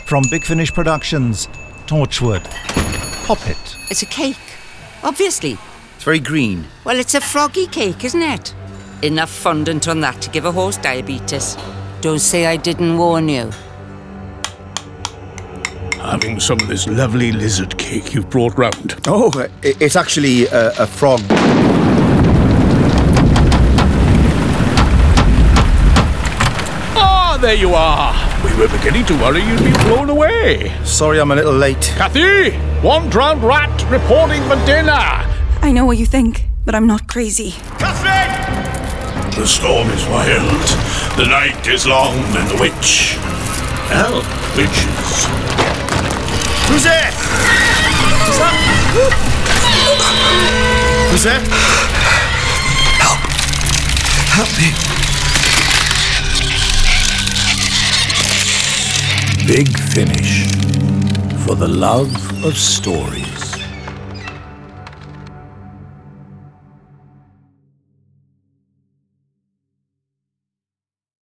From Big Finish Productions, Torchwood. Pop it. It's a cake. Obviously. It's very green. Well, it's a froggy cake, isn't it? Enough fondant on that to give a horse diabetes. Don't say I didn't warn you. Having some of this lovely lizard cake you've brought round. Oh, it's actually a frog. Ah, there you are. We were beginning to worry you'd be blown away. Sorry I'm a little late. Kathy, one drowned rat reporting for dinner. I know what you think, but I'm not crazy. Catherine! The storm is wild. The night is long and the witch... Well, witches. Who's there? Who's there? Help me. Big Finish. For the love of stories.